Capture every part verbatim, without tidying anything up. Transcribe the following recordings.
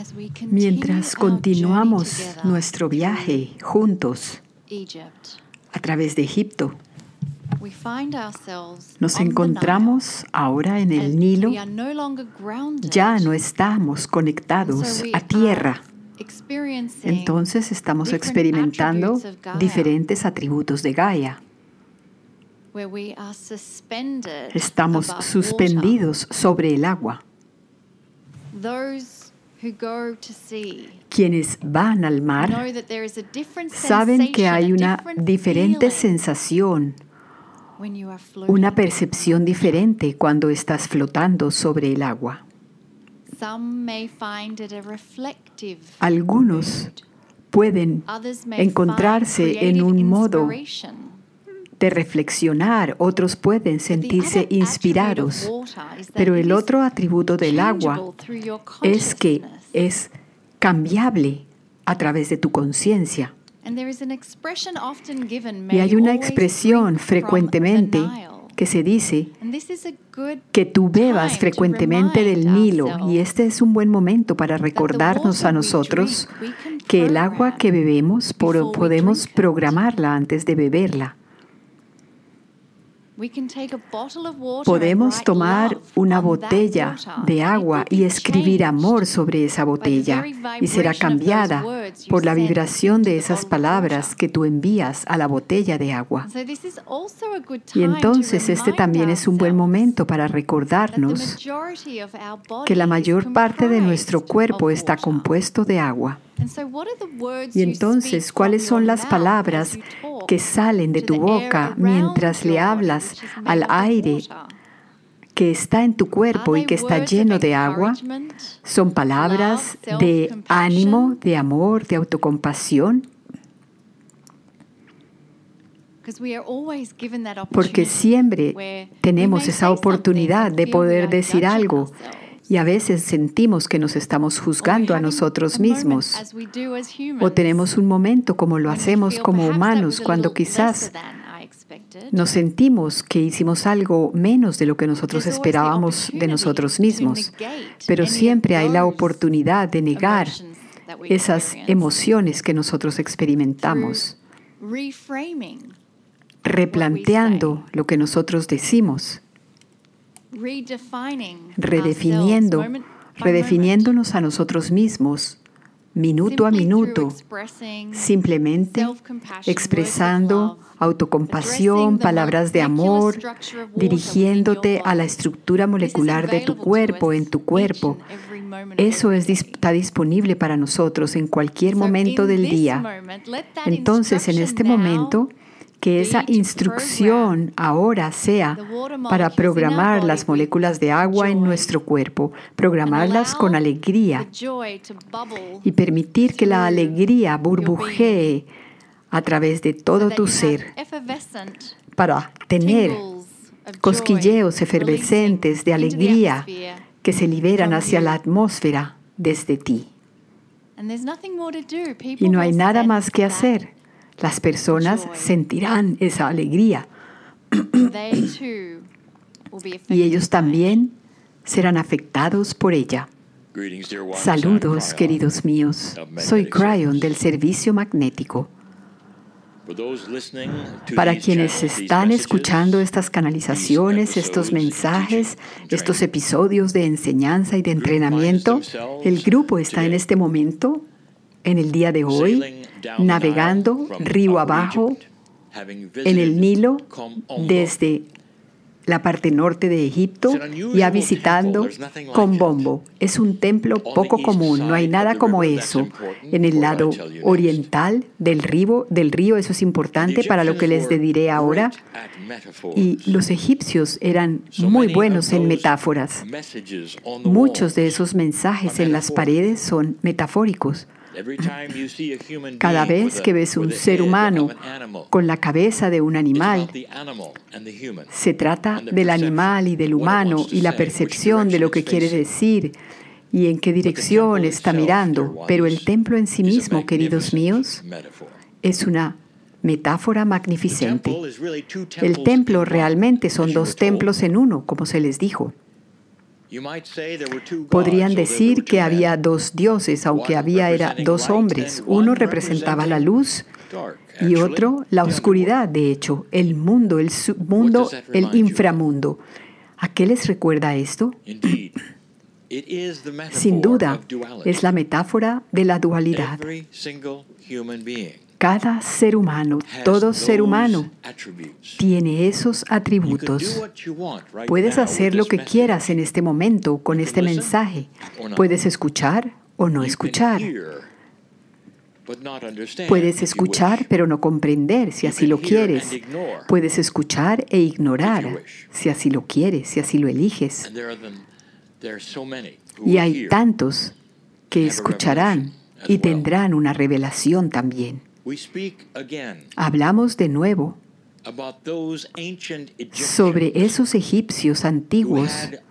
Mientras continuamos nuestro viaje juntos a través de Egipto, nos encontramos ahora en el Nilo. Ya no estamos conectados a tierra. Entonces estamos experimentando diferentes atributos de Gaia. Estamos suspendidos sobre el agua. Quienes van al mar saben que hay una diferente sensación, una percepción diferente cuando estás flotando sobre el agua. Algunos pueden encontrarse en un modo de reflexionar, otros pueden sentirse inspirados, pero el otro atributo del agua es que es cambiable a través de tu conciencia. Y hay una expresión frecuentemente que se dice que tú bebas frecuentemente del Nilo, y este es un buen momento para recordarnos a nosotros que el agua que bebemos podemos programarla antes de beberla. Podemos tomar una botella de agua y escribir amor sobre esa botella, y será cambiada por la vibración de esas palabras que tú envías a la botella de agua. Y entonces este también es un buen momento para recordarnos que la mayor parte de nuestro cuerpo está compuesto de agua. Y entonces, ¿cuáles son las palabras que salen de tu boca mientras le hablas al aire que está en tu cuerpo y que está lleno de agua? ¿Son palabras de ánimo, de amor, de autocompasión? Porque siempre tenemos esa oportunidad de poder decir algo. Y a veces sentimos que nos estamos juzgando a nosotros mismos. O tenemos un momento como lo hacemos como humanos, cuando quizás nos sentimos que hicimos algo menos de lo que nosotros esperábamos de nosotros mismos. Pero siempre hay la oportunidad de negar esas emociones que nosotros experimentamos, replanteando lo que nosotros decimos, redefiniendo, redefiniéndonos a nosotros mismos, minuto a minuto, simplemente expresando autocompasión, palabras de amor, dirigiéndote a la estructura molecular de tu cuerpo, en tu cuerpo. Eso es, está disponible para nosotros en cualquier momento del día. Entonces, en este momento, que esa instrucción ahora sea para programar las moléculas de agua en nuestro cuerpo, programarlas con alegría y permitir que la alegría burbujee a través de todo tu ser para tener cosquilleos efervescentes de alegría que se liberan hacia la atmósfera desde ti. Y no hay nada más que hacer. Las personas sentirán esa alegría y ellos también serán afectados por ella. Saludos, queridos míos. Soy Cryon del Servicio Magnético. Para quienes están escuchando estas canalizaciones, estos mensajes, estos episodios de enseñanza y de entrenamiento, el grupo está en este momento, en el día de hoy, navegando río abajo en el Nilo desde la parte norte de Egipto, ya visitando Kombombo. Es un templo poco común, no hay nada como eso. En el lado oriental del río, del río, eso es importante para lo que les diré ahora. Y los egipcios eran muy buenos en metáforas. Muchos de esos mensajes en las paredes son metafóricos. Cada vez que ves un ser humano con la cabeza de un animal, se trata del animal y del humano y la percepción de lo que quiere decir y en qué dirección está mirando. Pero el templo en sí mismo, queridos míos, es una metáfora magnificente. El templo realmente son dos templos en uno, como se les dijo. Podrían decir que había dos dioses, aunque había era dos hombres. Uno representaba la luz y otro la oscuridad, de hecho, el mundo, el submundo, el inframundo. ¿A qué les recuerda esto? Sin duda, es la metáfora de la dualidad. Cada ser humano, todo ser humano, tiene esos atributos. Puedes hacer lo que quieras en este momento con este mensaje. Puedes escuchar o no escuchar. Puedes escuchar pero no comprender si así lo quieres. Puedes escuchar e ignorar si así lo quieres, si así lo eliges. Y hay tantos que escucharán y tendrán una revelación también. Hablamos de nuevo sobre esos egipcios antiguos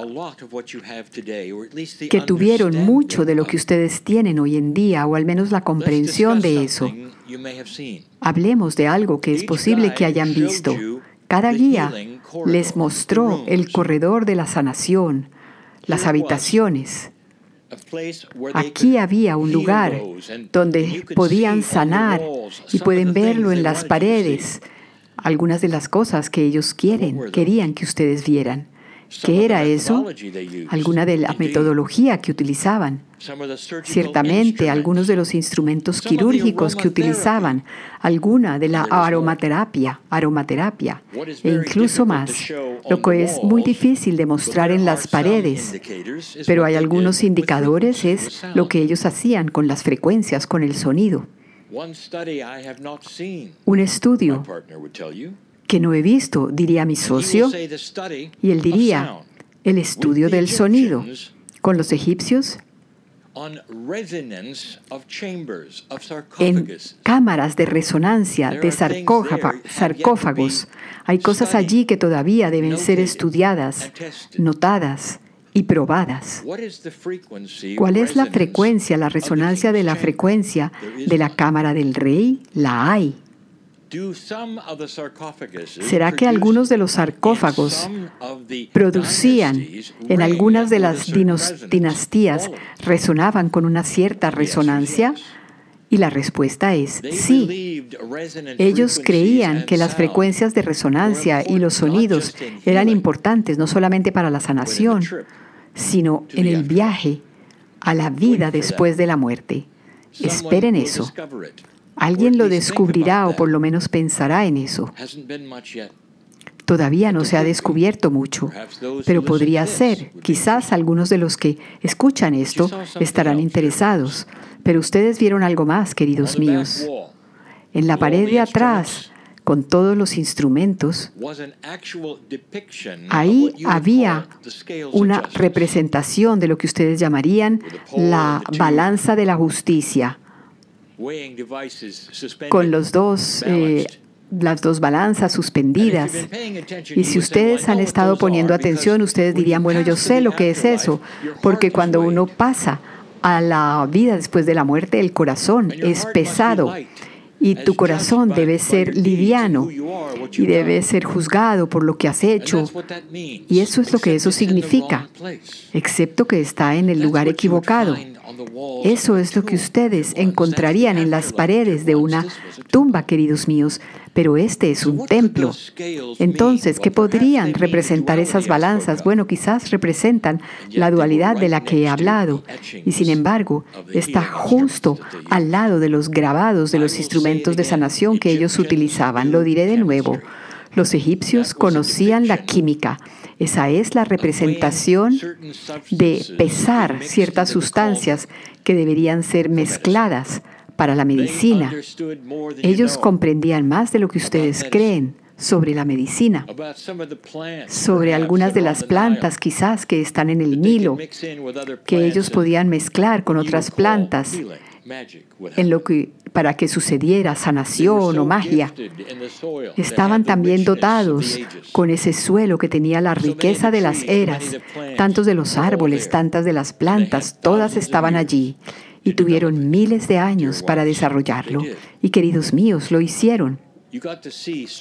que tuvieron mucho de lo que ustedes tienen hoy en día, o al menos la comprensión de eso. Hablemos de algo que es posible que hayan visto. Cada guía les mostró el corredor de la sanación, las habitaciones. Aquí había un lugar donde podían sanar y pueden verlo en las paredes. Algunas de las cosas que ellos quieren, querían que ustedes vieran. ¿Qué era eso? Alguna de la metodología que utilizaban. Ciertamente, algunos de los instrumentos quirúrgicos que utilizaban, alguna de la aromaterapia, aromaterapia, e incluso más, lo que es muy difícil de mostrar en las paredes, pero hay algunos indicadores, es lo que ellos hacían con las frecuencias, con el sonido. Un estudio que no he visto, diría mi socio, y él diría, el estudio del sonido con los egipcios en cámaras de resonancia de sarcófagos. Hay cosas allí que todavía deben ser estudiadas, notadas y probadas. ¿Cuál es la frecuencia, la resonancia de la frecuencia de la cámara del rey? La hay. ¿Será que algunos de los sarcófagos producían, en algunas de las dinastías, resonaban con una cierta resonancia? Y la respuesta es sí. Ellos creían que las frecuencias de resonancia y los sonidos eran importantes no solamente para la sanación, sino en el viaje a la vida después de la muerte. Esperen eso. Alguien lo descubrirá o por lo menos pensará en eso. Todavía no se ha descubierto mucho, pero podría ser. Quizás algunos de los que escuchan esto estarán interesados. Pero ustedes vieron algo más, queridos míos. En la pared de atrás, con todos los instrumentos, ahí había una representación de lo que ustedes llamarían la balanza de la justicia, con los dos, eh, las dos balanzas suspendidas. Y si ustedes han estado poniendo atención, ustedes dirían, bueno, yo sé lo que es eso, porque cuando uno pasa a la vida después de la muerte, el corazón es pesado. Y tu corazón debe ser liviano y debe ser juzgado por lo que has hecho. Y eso es lo que eso significa, excepto que está en el lugar equivocado. Eso es lo que ustedes encontrarían en las paredes de una tumba, queridos míos. Pero este es un templo. Entonces, ¿qué podrían representar esas balanzas? Bueno, quizás representan la dualidad de la que he hablado. Y sin embargo, está justo al lado de los grabados de los instrumentos de sanación que ellos utilizaban. Lo diré de nuevo. Los egipcios conocían la química. Esa es la representación de pesar ciertas sustancias que deberían ser mezcladas para la medicina. Ellos comprendían más de lo que ustedes creen sobre la medicina, sobre algunas de las plantas quizás que están en el Nilo, que ellos podían mezclar con otras plantas en lo que, para que sucediera sanación o magia. Estaban también dotados con ese suelo que tenía la riqueza de las eras, tantos de los árboles, tantas de las plantas, todas estaban allí. Y tuvieron miles de años para desarrollarlo. Y queridos míos, lo hicieron.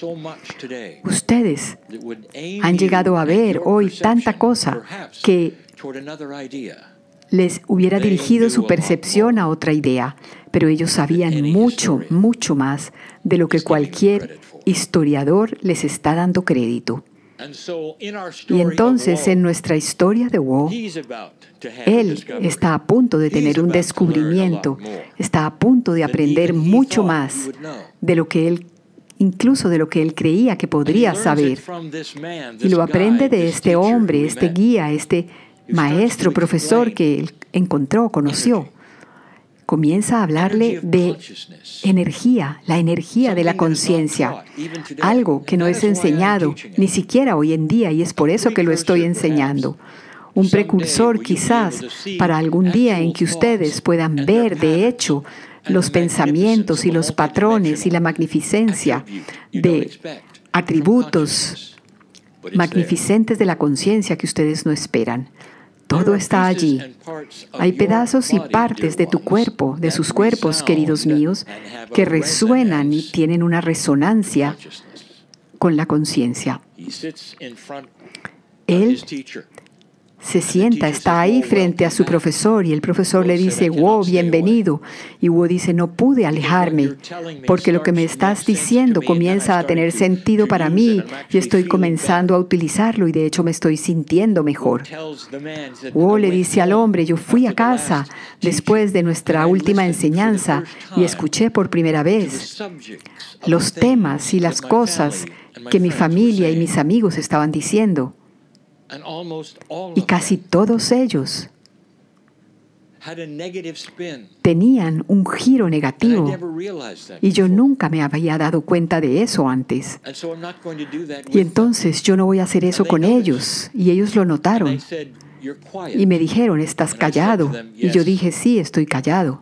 Ustedes han llegado a ver hoy tanta cosa que les hubiera dirigido su percepción a otra idea, pero ellos sabían mucho, mucho más de lo que cualquier historiador les está dando crédito. Y entonces, en nuestra historia de Wo, él está a punto de tener un descubrimiento, está a punto de aprender mucho más de lo que él, incluso de lo que él creía que podría saber. Y lo aprende de este hombre, este guía, este maestro, profesor que él encontró, conoció. Comienza a hablarle de energía, la energía de la conciencia, algo que no es enseñado ni siquiera hoy en día, y es por eso que lo estoy enseñando. Un precursor quizás para algún día en que ustedes puedan ver, de hecho, los pensamientos y los patrones y la magnificencia de atributos magnificentes de la conciencia que ustedes no esperan. Todo está allí. Hay pedazos y partes de tu cuerpo, de sus cuerpos, queridos míos, que resuenan y tienen una resonancia con la conciencia. Él se sienta, está ahí frente a su profesor y el profesor le dice, Wo, bienvenido. Y Wo dice, no pude alejarme porque lo que me estás diciendo comienza a tener sentido para mí y estoy comenzando a utilizarlo y de hecho me estoy sintiendo mejor. Wo le dice al hombre, yo fui a casa después de nuestra última enseñanza y escuché por primera vez los temas y las cosas que mi familia y mis amigos estaban diciendo. Y casi todos ellos tenían un giro negativo y yo nunca me había dado cuenta de eso antes. Y entonces yo no voy a hacer eso con ellos. Y ellos lo notaron y me dijeron, ¿estás callado? Y yo dije, sí, estoy callado.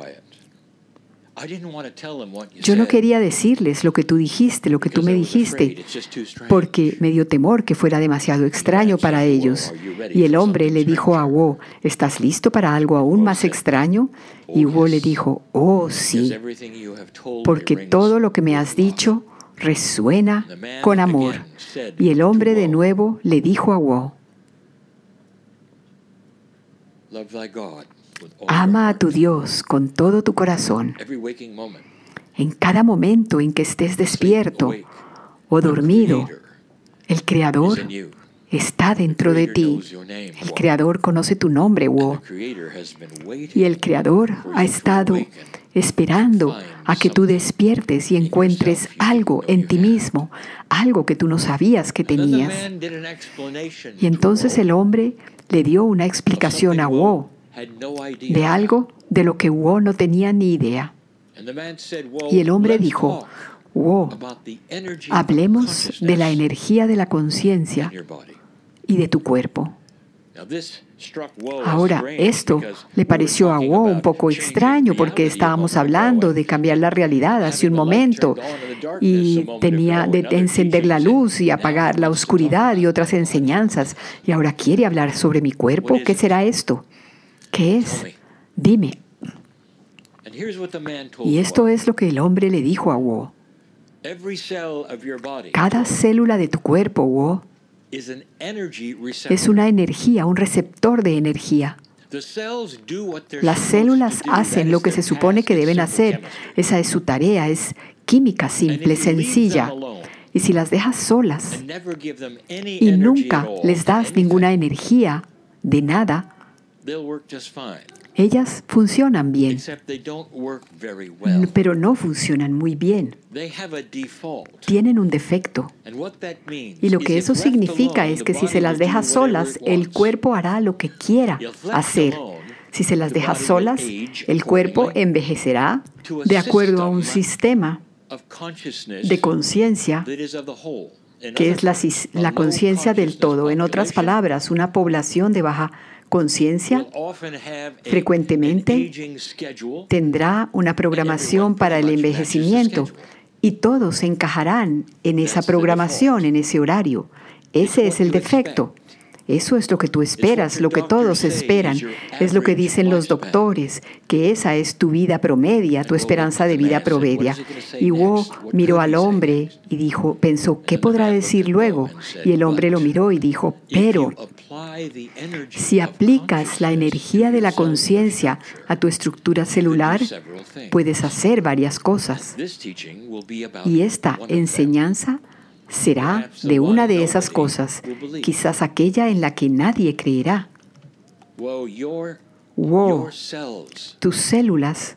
Yo no quería decirles lo que tú dijiste, lo que tú me dijiste, porque me dio temor que fuera demasiado extraño para ellos. Y el hombre le dijo a Wo, ¿estás listo para algo aún más extraño? Y Wo le dijo, oh, sí, porque todo lo que me has dicho resuena con amor. Y el hombre de nuevo le dijo a Wo, ama a tu Dios con todo tu corazón. En cada momento en que estés despierto o dormido, el Creador está dentro de ti. El Creador conoce tu nombre, Wo. Y el Creador ha estado esperando a que tú despiertes y encuentres algo en ti mismo, algo que tú no sabías que tenías. Y entonces el hombre le dio una explicación a Wo de algo de lo que Wo no tenía ni idea. Y el hombre dijo, Wo, hablemos de la energía de la conciencia y de tu cuerpo. Ahora, esto le pareció a Wo un poco extraño porque estábamos hablando de cambiar la realidad hace un momento y tenía de encender la luz y apagar la oscuridad y otras enseñanzas. Y ahora quiere hablar sobre mi cuerpo. ¿Qué será esto? ¿Qué es? Dime. Y esto es lo que el hombre le dijo a Wo. Cada célula de tu cuerpo, Wo, es una energía, un receptor de energía. Las células hacen lo que se supone que deben hacer. Esa es su tarea, es química simple, sencilla. Y si las dejas solas y nunca les das ninguna energía de nada, ellas funcionan bien, pero no funcionan muy bien. Tienen un defecto. Y lo que eso significa es que si se las deja solas, el cuerpo hará lo que quiera hacer. Si se las deja solas, el cuerpo envejecerá de acuerdo a un sistema de conciencia que es la, la conciencia del todo. En otras palabras, una población de baja conciencia frecuentemente tendrá una programación para el envejecimiento y todos encajarán en esa programación, en ese horario. Ese es el defecto. Eso es lo que tú esperas, lo que todos esperan. Es lo que dicen los doctores, que esa es tu vida promedia, tu esperanza de vida promedia. Y Wo miró al hombre y dijo, pensó, ¿qué podrá decir luego? Y el hombre lo miró y dijo, pero si aplicas la energía de la conciencia a tu estructura celular, puedes hacer varias cosas. Y esta enseñanza será de una de esas cosas, quizás aquella en la que nadie creerá. Wo, tus células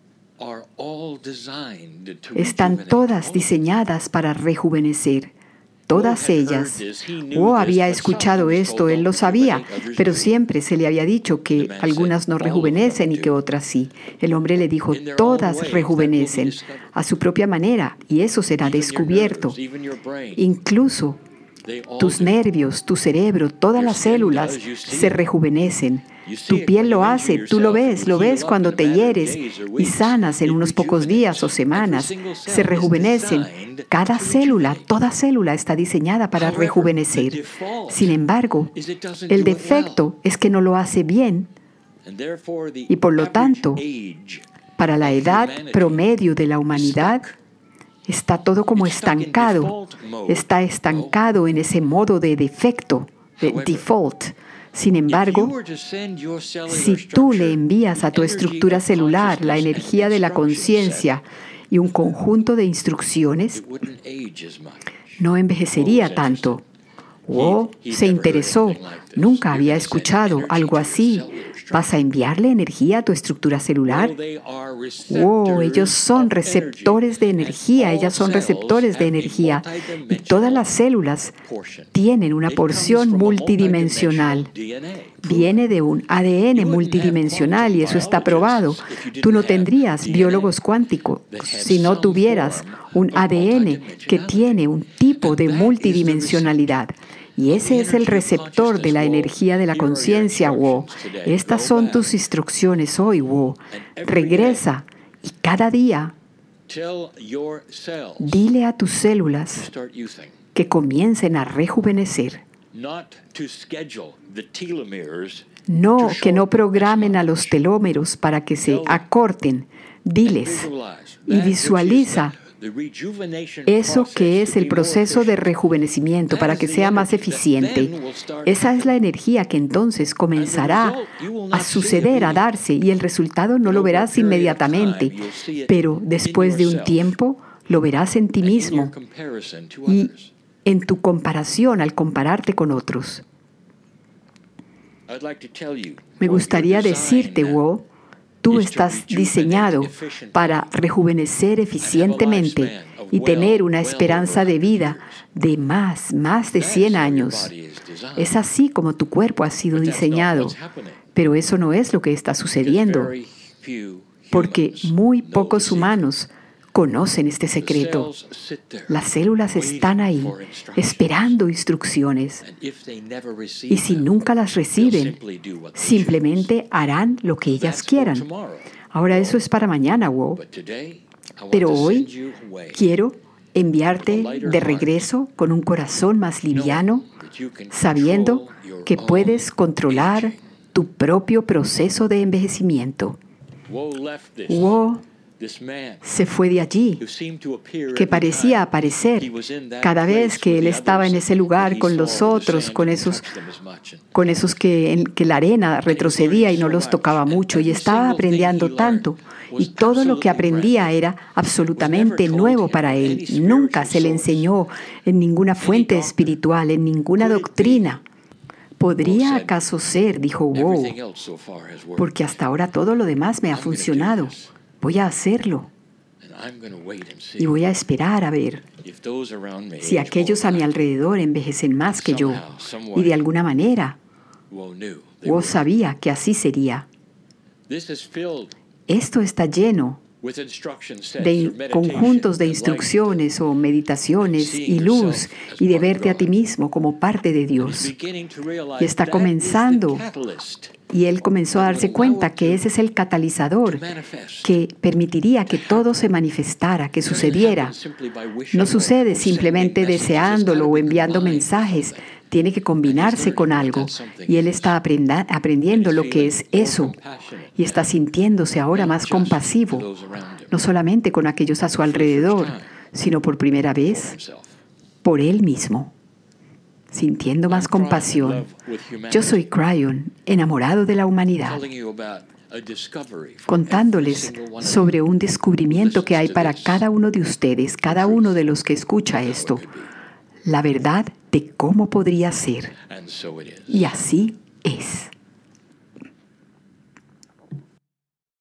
están todas diseñadas para rejuvenecer. Todas ellas. Wo había escuchado esto, él lo sabía, pero siempre se le había dicho que algunas no rejuvenecen y que otras sí. El hombre le dijo, todas rejuvenecen a su propia manera y eso será descubierto. Incluso tus nervios, tu cerebro, todas las células se rejuvenecen. Tu piel lo hace, tú lo ves, lo ves cuando te hieres y sanas en unos pocos días o semanas. Se rejuvenecen. Cada célula, toda célula está diseñada para rejuvenecer. Sin embargo, el defecto es que no lo hace bien y por lo tanto, para la edad promedio de la humanidad, está todo como estancado. Está estancado en ese modo de defecto, de default. Sin embargo, si tú le envías a tu estructura celular la energía de la conciencia y un conjunto de instrucciones, no envejecería tanto. Wo se interesó. Nunca había escuchado algo así. ¿Vas a enviarle energía a tu estructura celular? Wow, ellos son receptores de energía, ellas son receptores de energía. Y todas las células tienen una porción multidimensional. Viene de un A D N multidimensional y eso está probado. Tú no tendrías biólogos cuánticos si no tuvieras un A D N que tiene un tipo de multidimensionalidad. Y ese es el receptor de la energía de la conciencia, Wo. Estas son tus instrucciones hoy, Wo. Regresa y cada día dile a tus células que comiencen a rejuvenecer. No, que no programen a los telómeros para que se acorten. Diles y visualiza eso que es el proceso de rejuvenecimiento para que sea más eficiente. Esa es la energía que entonces comenzará a suceder, a darse, y el resultado no lo verás inmediatamente, pero después de un tiempo lo verás en ti mismo y en tu comparación al compararte con otros. Me gustaría decirte, Wo, tú estás diseñado para rejuvenecer eficientemente y tener una esperanza de vida de más, más de cien años. Es así como tu cuerpo ha sido diseñado, pero eso no es lo que está sucediendo, porque muy pocos humanos conocen este secreto. Las células están ahí, esperando instrucciones. Y si nunca las reciben, simplemente harán lo que ellas quieran. Ahora eso es para mañana, Wo. Pero hoy quiero enviarte de regreso con un corazón más liviano, sabiendo que puedes controlar tu propio proceso de envejecimiento. Wo se fue de allí, que parecía aparecer cada vez que él estaba en ese lugar con los otros, con esos, con esos que, en, que la arena retrocedía y no los tocaba mucho, y estaba aprendiendo tanto. Y todo lo que aprendía era absolutamente nuevo para él. Nunca se le enseñó en ninguna fuente espiritual, en ninguna doctrina. ¿Podría acaso ser, dijo Wo, porque hasta ahora todo lo demás me ha funcionado? Voy a hacerlo y voy a esperar a ver si aquellos a mi alrededor envejecen más que yo. Y de alguna manera, Wo sabía que así sería. Esto está lleno de conjuntos de instrucciones o meditaciones y luz y de verte a ti mismo como parte de Dios. Y está comenzando. Y él comenzó a darse cuenta que ese es el catalizador que permitiría que todo se manifestara, que sucediera. No sucede simplemente deseándolo o enviando mensajes. tiene que combinarse con algo y él está aprenda- aprendiendo lo que es eso y está sintiéndose ahora más compasivo, no solamente con aquellos a su alrededor, sino por primera vez por él mismo, sintiendo más compasión. Yo soy Cryon, enamorado de la humanidad, contándoles sobre un descubrimiento que hay para cada uno de ustedes, cada uno de los que escucha esto, la verdad de cómo podría ser. Y así